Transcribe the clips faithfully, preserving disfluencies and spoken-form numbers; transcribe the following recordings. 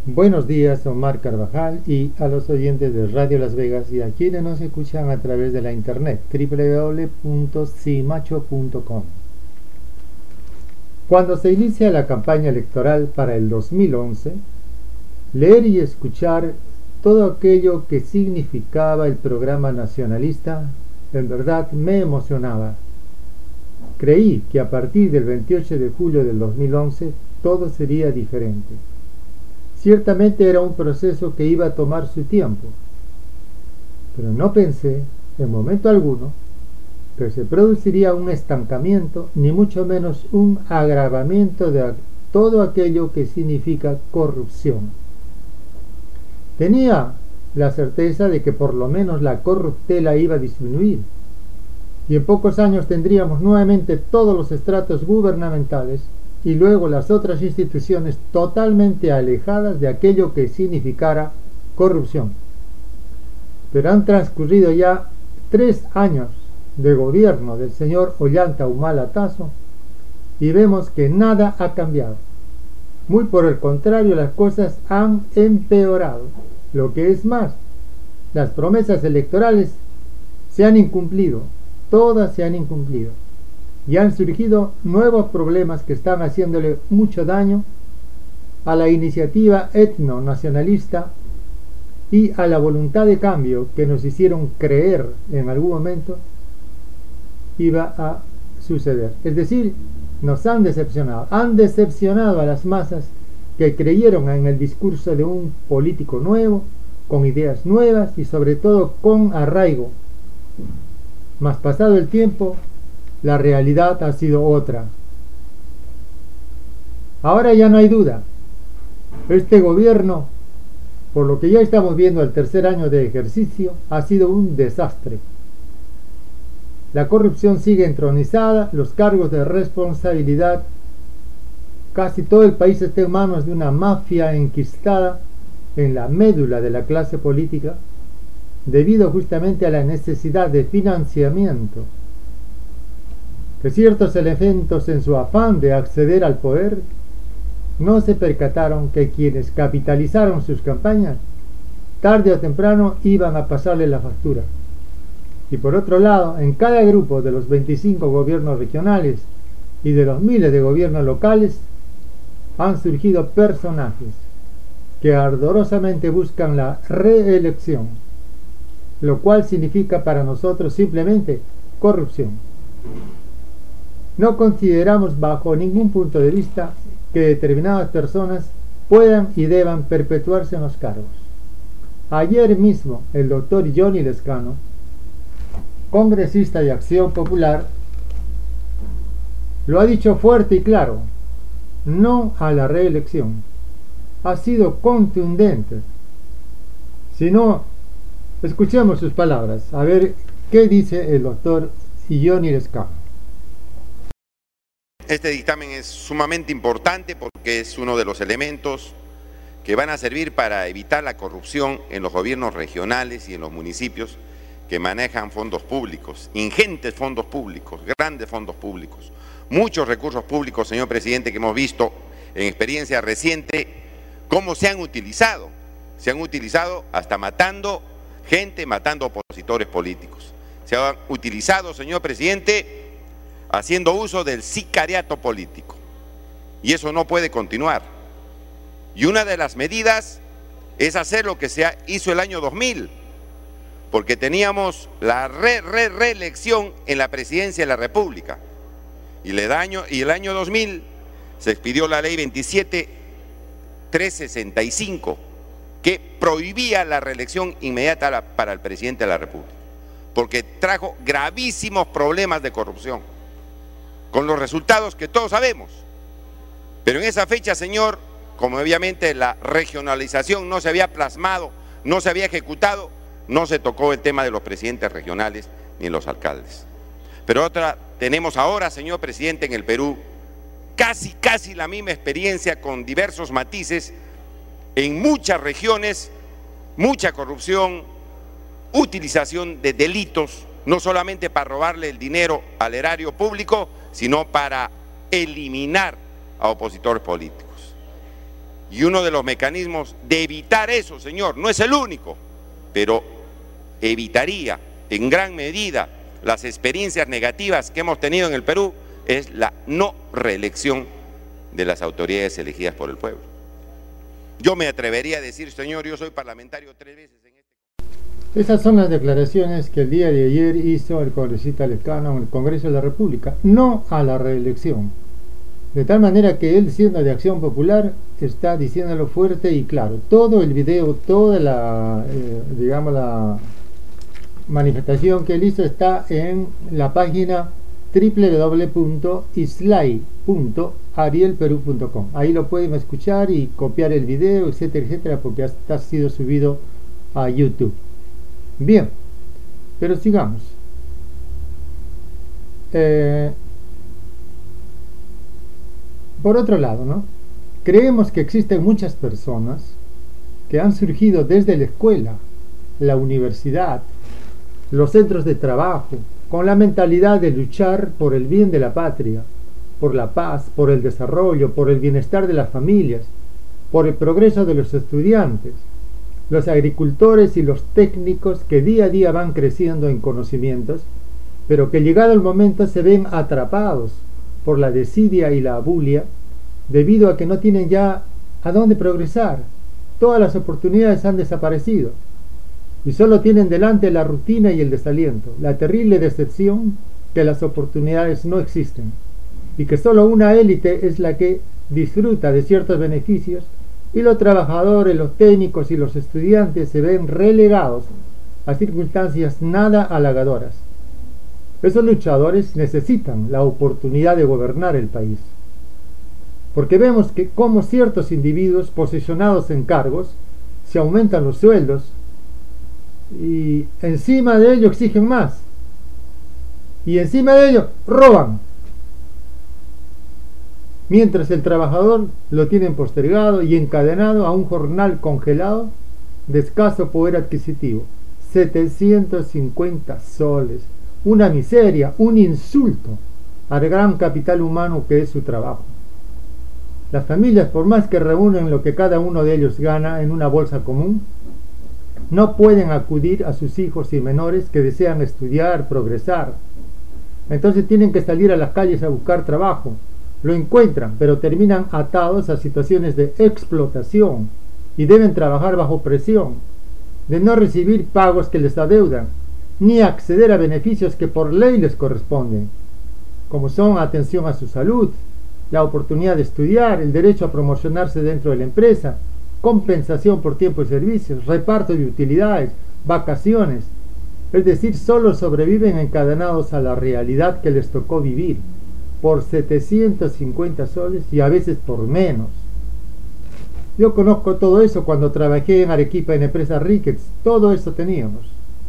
Buenos días, Omar Carvajal, y a los oyentes de Radio Las Vegas y a quienes nos escuchan a través de la internet doble u doble u doble u punto cimacho punto com. Cuando se inicia la campaña electoral para el dos mil once, leer y escuchar todo aquello que significaba el programa nacionalista en verdad me emocionaba. Creí que a partir del veintiocho de julio del dos mil once todo sería diferente. Ciertamente era un proceso que iba a tomar su tiempo, pero no pensé, en momento alguno, que se produciría un estancamiento, ni mucho menos un agravamiento de todo aquello que significa corrupción. Tenía la certeza de que por lo menos la corruptela iba a disminuir, y en pocos años tendríamos nuevamente todos los estratos gubernamentales y luego las otras instituciones totalmente alejadas de aquello que significara corrupción. Pero han transcurrido ya tres años de gobierno del señor Ollanta Humala Tasso y vemos que nada ha cambiado. Muy por el contrario, las cosas han empeorado. Lo que es más, las promesas electorales se han incumplido, todas se han incumplido. Y han surgido nuevos problemas que están haciéndole mucho daño a la iniciativa etno-nacionalista y a la voluntad de cambio que nos hicieron creer en algún momento iba a suceder. Es decir, nos han decepcionado, han decepcionado a las masas que creyeron en el discurso de un político nuevo, con ideas nuevas y sobre todo con arraigo. Mas pasado el tiempo, la realidad ha sido otra. Ahora ya no hay duda. Este gobierno, por lo que ya estamos viendo el tercer año de ejercicio, ha sido un desastre. La corrupción sigue entronizada, los cargos de responsabilidad, casi todo el país está en manos de una mafia enquistada en la médula de la clase política, debido justamente a la necesidad de financiamiento que ciertos elementos, en su afán de acceder al poder, no se percataron que quienes capitalizaron sus campañas tarde o temprano iban a pasarle la factura. Y por otro lado, en cada grupo de los veinticinco gobiernos regionales y de los miles de gobiernos locales han surgido personajes que ardorosamente buscan la reelección, lo cual significa para nosotros simplemente corrupción. No consideramos bajo ningún punto de vista que determinadas personas puedan y deban perpetuarse en los cargos. Ayer mismo el doctor Johnny Lescano, congresista de Acción Popular, lo ha dicho fuerte y claro: no a la reelección. Ha sido contundente. Si no, escuchemos sus palabras, a ver qué dice el doctor Johnny Lescano. Este dictamen es sumamente importante porque es uno de los elementos que van a servir para evitar la corrupción en los gobiernos regionales y en los municipios que manejan fondos públicos, ingentes fondos públicos, grandes fondos públicos, muchos recursos públicos, señor presidente, que hemos visto en experiencia reciente cómo se han utilizado, se han utilizado hasta matando gente, matando opositores políticos. Se han utilizado, señor presidente, haciendo uso del sicariato político, y eso no puede continuar. Y una de las medidas es hacer lo que se hizo el año dos mil, porque teníamos la re, re, reelección en la presidencia de la República, y el año, y el año dos mil se expidió la ley veintisiete mil trescientos sesenta y cinco, que prohibía la reelección inmediata para el presidente de la República, porque trajo gravísimos problemas de corrupción, con los resultados que todos sabemos. Pero en esa fecha, señor, como obviamente la regionalización no se había plasmado, no se había ejecutado, no se tocó el tema de los presidentes regionales ni los alcaldes. Pero otra, tenemos ahora, señor presidente, en el Perú, casi, casi la misma experiencia con diversos matices, en muchas regiones, mucha corrupción, utilización de delitos, no solamente para robarle el dinero al erario público, sino para eliminar a opositores políticos. Y uno de los mecanismos de evitar eso, señor, no es el único, pero evitaría en gran medida las experiencias negativas que hemos tenido en el Perú, es la no reelección de las autoridades elegidas por el pueblo. Yo me atrevería a decir, señor, yo soy parlamentario tres veces en este... Esas son las declaraciones que el día de ayer hizo el congresista Lescano en el Congreso de la República, no a la reelección. De tal manera que él, siendo de Acción Popular, está diciéndolo fuerte y claro. Todo el video, toda la, eh, digamos, la manifestación que él hizo está en la página doble u doble u doble u punto islay punto ariel perú punto com. Ahí lo pueden escuchar y copiar el video, etcétera, etcétera, porque hasta ha sido subido a YouTube. Bien, pero sigamos. Eh, por otro lado, ¿no? Creemos que existen muchas personas que han surgido desde la escuela, la universidad, los centros de trabajo, con la mentalidad de luchar por el bien de la patria, por la paz, por el desarrollo, por el bienestar de las familias, por el progreso de los estudiantes, los agricultores y los técnicos que día a día van creciendo en conocimientos, pero que llegado el momento se ven atrapados por la desidia y la abulia, debido a que no tienen ya a dónde progresar. Todas las oportunidades han desaparecido y solo tienen delante la rutina y el desaliento, la terrible decepción que las oportunidades no existen y que solo una élite es la que disfruta de ciertos beneficios y los trabajadores, los técnicos y los estudiantes se ven relegados a circunstancias nada halagadoras. Esos luchadores necesitan la oportunidad de gobernar el país, porque vemos que como ciertos individuos posicionados en cargos se aumentan los sueldos y encima de ello exigen más y encima de ello roban, mientras el trabajador lo tienen postergado y encadenado a un jornal congelado de escaso poder adquisitivo. setecientos cincuenta soles, una miseria, un insulto al gran capital humano que es su trabajo. Las familias, por más que reúnen lo que cada uno de ellos gana en una bolsa común, no pueden acudir a sus hijos y menores que desean estudiar, progresar. Entonces tienen que salir a las calles a buscar trabajo. Lo encuentran, pero terminan atados a situaciones de explotación y deben trabajar bajo presión, de no recibir pagos que les adeudan, ni acceder a beneficios que por ley les corresponden, como son atención a su salud, la oportunidad de estudiar, el derecho a promocionarse dentro de la empresa, compensación por tiempo y servicios, reparto de utilidades, vacaciones. Es decir, solo sobreviven encadenados a la realidad que les tocó vivir, por setecientos cincuenta soles y a veces por menos. Yo conozco todo eso cuando trabajé en Arequipa en empresas Ricketts, todo eso teníamos.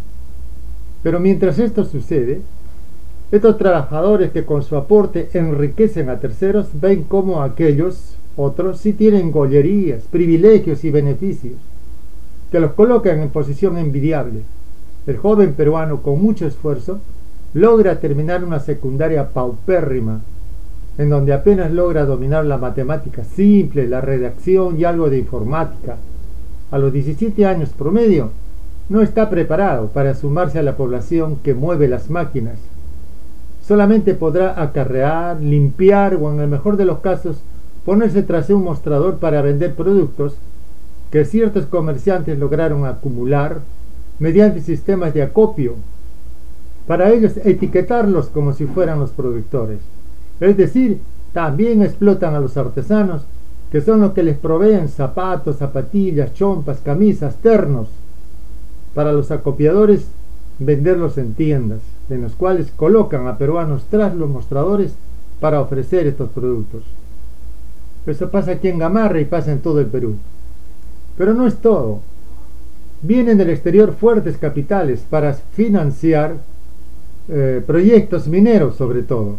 Pero mientras esto sucede, estos trabajadores que con su aporte enriquecen a terceros ven como aquellos otros sí tienen gollerías, privilegios y beneficios que los colocan en posición envidiable. El joven peruano con mucho esfuerzo logra terminar una secundaria paupérrima, en donde apenas logra dominar la matemática simple, la redacción y algo de informática. A los diecisiete años promedio, no está preparado para sumarse a la población que mueve las máquinas. Solamente podrá acarrear, limpiar o, en el mejor de los casos, ponerse tras un mostrador para vender productos que ciertos comerciantes lograron acumular mediante sistemas de acopio, para ellos etiquetarlos como si fueran los productores. Es decir, también explotan a los artesanos, que son los que les proveen zapatos, zapatillas, chompas, camisas, ternos, para los acopiadores venderlos en tiendas, en los cuales colocan a peruanos tras los mostradores para ofrecer estos productos. Eso pasa aquí en Gamarra y pasa en todo el Perú. Pero no es todo. Vienen del exterior fuertes capitales para financiar eh, proyectos mineros, sobre todo.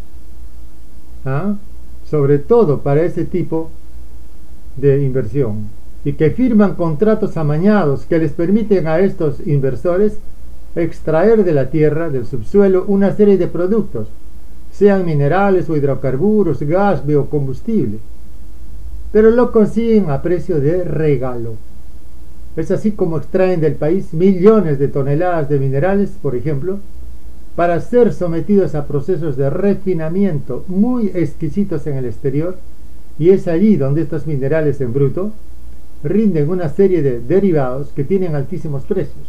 ¿Ah? Sobre todo para ese tipo de inversión. Y que firman contratos amañados que les permiten a estos inversores extraer de la tierra, del subsuelo, una serie de productos, sean minerales o hidrocarburos, gas, biocombustible. pero lo consiguen a precio de regalo. Es así como extraen del país millones de toneladas de minerales, por ejemplo, para ser sometidos a procesos de refinamiento muy exquisitos en el exterior, y es allí donde estos minerales en bruto rinden una serie de derivados que tienen altísimos precios,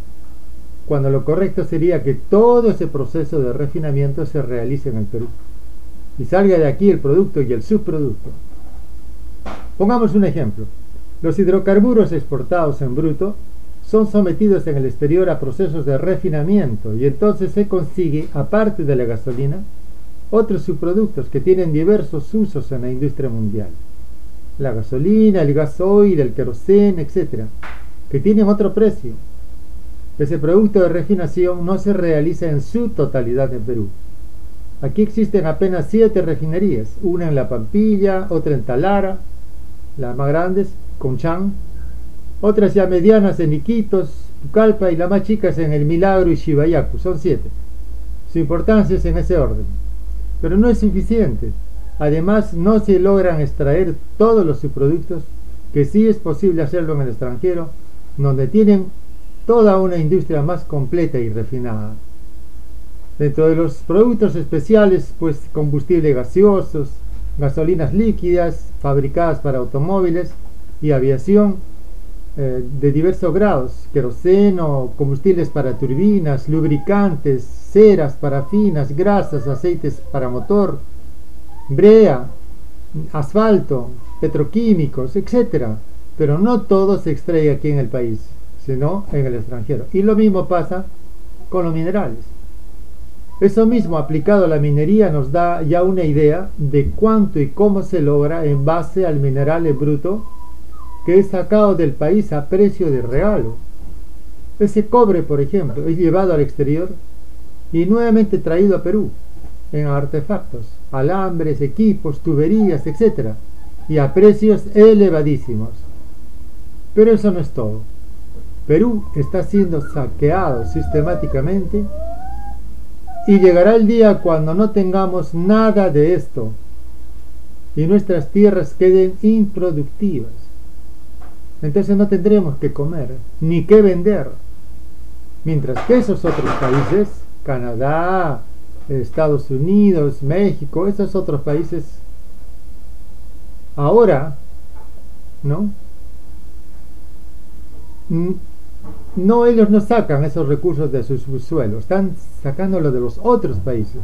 cuando lo correcto sería que todo ese proceso de refinamiento se realice en el Perú y salga de aquí el producto y el subproducto. Pongamos un ejemplo. Los hidrocarburos exportados en bruto son sometidos en el exterior a procesos de refinamiento y entonces se consigue, aparte de la gasolina, otros subproductos que tienen diversos usos en la industria mundial. La gasolina, el gasoil, el queroseno, etcétera, que tienen otro precio. Ese producto de refinación no se realiza en su totalidad en Perú. Aquí existen apenas siete refinerías, una en La Pampilla, otra en Talara, las más grandes, Conchán, otras ya medianas en Iquitos, Pucallpa y las más chicas en El Milagro y Chivayacu, son siete. Su importancia es en ese orden. Pero no es suficiente. Además, no se logran extraer todos los subproductos, que sí es posible hacerlo en el extranjero, donde tienen toda una industria más completa y refinada. Dentro de los productos especiales, pues combustibles gaseosos, gasolinas líquidas, fabricadas para automóviles y aviación eh, de diversos grados, queroseno, combustibles para turbinas, lubricantes, ceras, parafinas, grasas, aceites para motor, brea, asfalto, petroquímicos, etcétera. Pero no todo se extrae aquí en el país, sino en el extranjero. Y lo mismo pasa con los minerales. Eso mismo aplicado a la minería nos da ya una idea de cuánto y cómo se logra en base al mineral en bruto que es sacado del país a precio de regalo. Ese cobre, por ejemplo, es llevado al exterior y nuevamente traído a Perú en artefactos, alambres, equipos, tuberías, etcétera, y a precios elevadísimos. Pero eso no es todo. Perú está siendo saqueado sistemáticamente y llegará el día cuando no tengamos nada de esto y nuestras tierras queden improductivas. Entonces no tendremos que comer ni que vender. Mientras que esos otros países, Canadá, Estados Unidos, México, esos otros países, ahora, ¿no? No, ellos no sacan esos recursos de su subsuelo, están sacándolo de los otros países.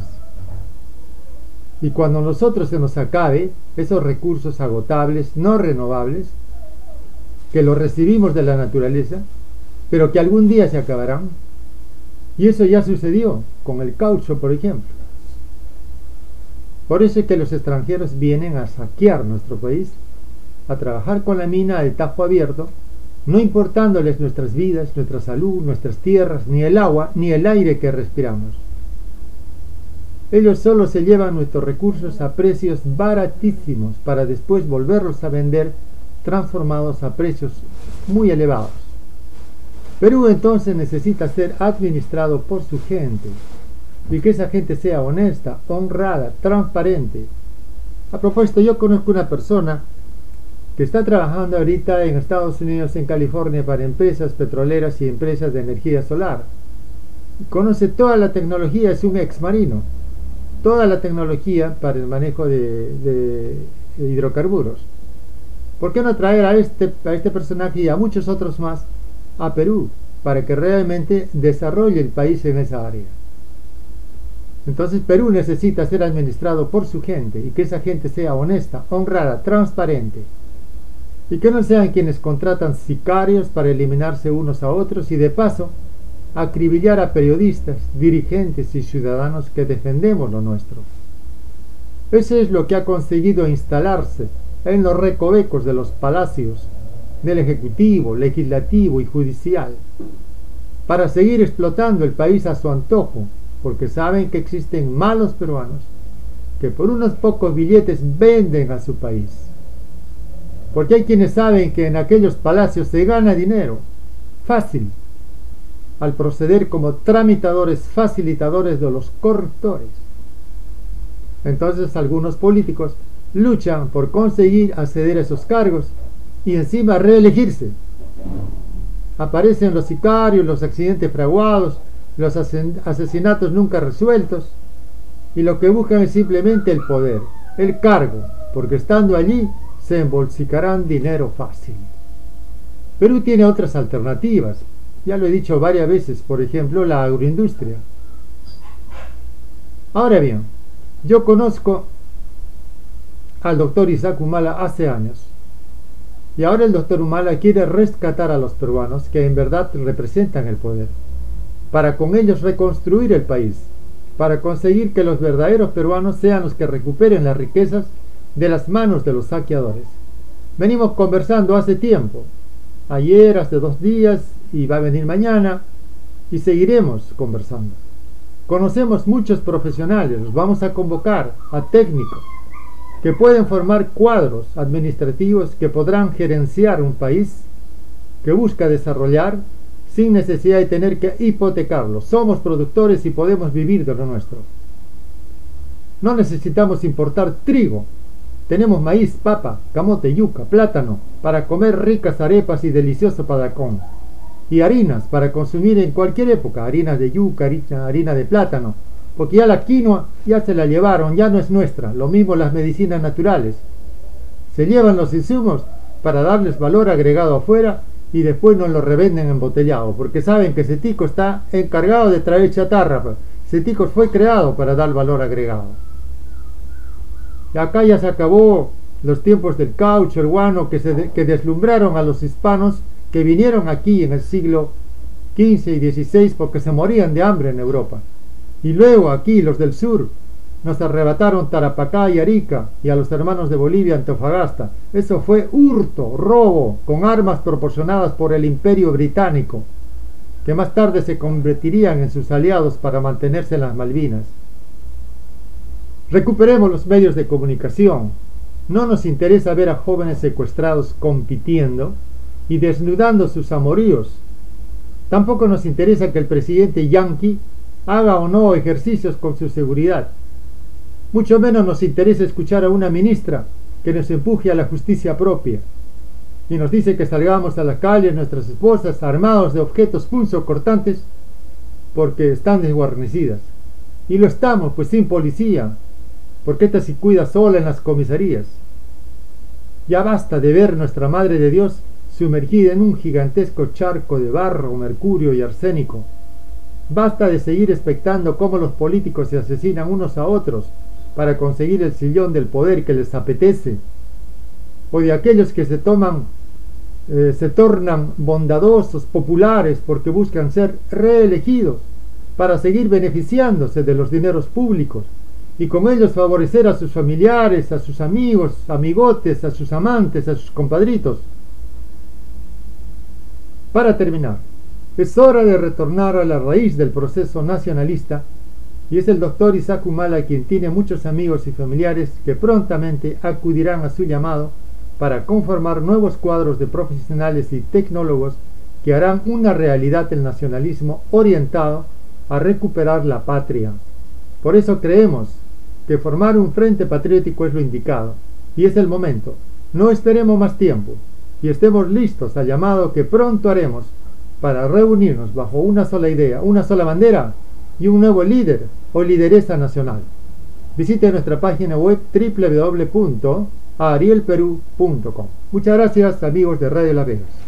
Y cuando a nosotros se nos acabe esos recursos agotables, no renovables, que los recibimos de la naturaleza, pero que algún día se acabarán, y eso ya sucedió con el caucho, por ejemplo. Por eso es que los extranjeros vienen a saquear nuestro país, a trabajar con la mina de tajo abierto, no importándoles nuestras vidas, nuestra salud, nuestras tierras, ni el agua, ni el aire que respiramos. Ellos solo se llevan nuestros recursos a precios baratísimos para después volverlos a vender transformados a precios muy elevados. Perú entonces necesita ser administrado por su gente y que esa gente sea honesta, honrada, transparente. A propósito, yo conozco una persona que está trabajando ahorita en Estados Unidos, en California, para empresas petroleras y empresas de energía solar. Conoce toda la tecnología, es un ex marino, toda la tecnología para el manejo de, de, de hidrocarburos. ¿Por qué no traer a este, a este personaje y a muchos otros más a Perú para que realmente desarrolle el país en esa área? Entonces Perú necesita ser administrado por su gente y que esa gente sea honesta, honrada, transparente. Y que no sean quienes contratan sicarios para eliminarse unos a otros y de paso acribillar a periodistas, dirigentes y ciudadanos que defendemos lo nuestro. Eso es lo que ha conseguido instalarse en los recovecos de los palacios del Ejecutivo, Legislativo y Judicial, para seguir explotando el país a su antojo, porque saben que existen malos peruanos que por unos pocos billetes venden a su país. Porque hay quienes saben que en aquellos palacios se gana dinero fácil al proceder como tramitadores, facilitadores de los corruptores. Entonces algunos políticos luchan por conseguir acceder a esos cargos y encima reelegirse. Aparecen los sicarios, los accidentes fraguados, los asesinatos nunca resueltos, y lo que buscan es simplemente el poder, el cargo, porque estando allí se embolsicarán dinero fácil. Perú tiene otras alternativas, ya lo he dicho varias veces, por ejemplo la agroindustria. Ahora bien, yo conozco al doctor Isaac Humala hace años, y ahora el doctor Humala quiere rescatar a los peruanos que en verdad representan el poder, para con ellos reconstruir el país, para conseguir que los verdaderos peruanos sean los que recuperen las riquezas de las manos de los saqueadores. Venimos conversando hace tiempo, ayer, hace dos días, y va a venir mañana, y seguiremos conversando. Conocemos muchos profesionales, los vamos a convocar, a técnicos, que pueden formar cuadros administrativos que podrán gerenciar un país que busca desarrollar sin necesidad de tener que hipotecarlo. Somos productores y podemos vivir de lo nuestro. No necesitamos importar trigo. Tenemos maíz, papa, camote, yuca, plátano para comer ricas arepas y delicioso padacón. Y harinas para consumir en cualquier época, harinas de yuca, harina de plátano, porque ya la quinoa ya se la llevaron, ya no es nuestra. Lo mismo las medicinas naturales. Se llevan los insumos para darles valor agregado afuera y después nos lo revenden embotellado, porque saben que Cetico está encargado de traer chatarra. Cetico fue creado para dar valor agregado. Y acá ya se acabó los tiempos del caucho, el guano, que, se de, que deslumbraron a los hispanos que vinieron aquí en el siglo quince y dieciséis porque se morían de hambre en Europa. Y luego aquí los del sur nos arrebataron Tarapacá y Arica, y a los hermanos de Bolivia Antofagasta. Eso fue hurto, robo, con armas proporcionadas por el Imperio Británico, que más tarde se convertirían en sus aliados para mantenerse en las Malvinas. Recuperemos los medios de comunicación. No nos interesa ver a jóvenes secuestrados compitiendo y desnudando sus amoríos. Tampoco nos interesa que el presidente yanqui haga o no ejercicios con su seguridad. Mucho menos nos interesa escuchar a una ministra que nos empuje a la justicia propia y nos dice que salgamos a la calle nuestras esposas armados de objetos punzocortantes porque están desguarnecidas. Y lo estamos, pues sin policía, porque esta se cuida sola en las comisarías. Ya basta de ver nuestra Madre de Dios sumergida en un gigantesco charco de barro, mercurio y arsénico. Basta de seguir expectando cómo los políticos se asesinan unos a otros para conseguir el sillón del poder que les apetece, o de aquellos que se toman, eh, se tornan bondadosos, populares, porque buscan ser reelegidos para seguir beneficiándose de los dineros públicos y con ellos favorecer a sus familiares, a sus amigos, amigotes, a sus amantes, a sus compadritos. Para terminar, es hora de retornar a la raíz del proceso nacionalista, y es el doctor Isaac Humala quien tiene muchos amigos y familiares que prontamente acudirán a su llamado para conformar nuevos cuadros de profesionales y tecnólogos que harán una realidad el nacionalismo orientado a recuperar la patria. Por eso creemos que formar un frente patriótico es lo indicado, y es el momento. No esperemos más tiempo, y estemos listos al llamado que pronto haremos para reunirnos bajo una sola idea, una sola bandera y un nuevo líder o lideresa nacional. Visite nuestra página web doble u doble u doble u punto ariel perú punto com. Muchas gracias, amigos de Radio La Vegas.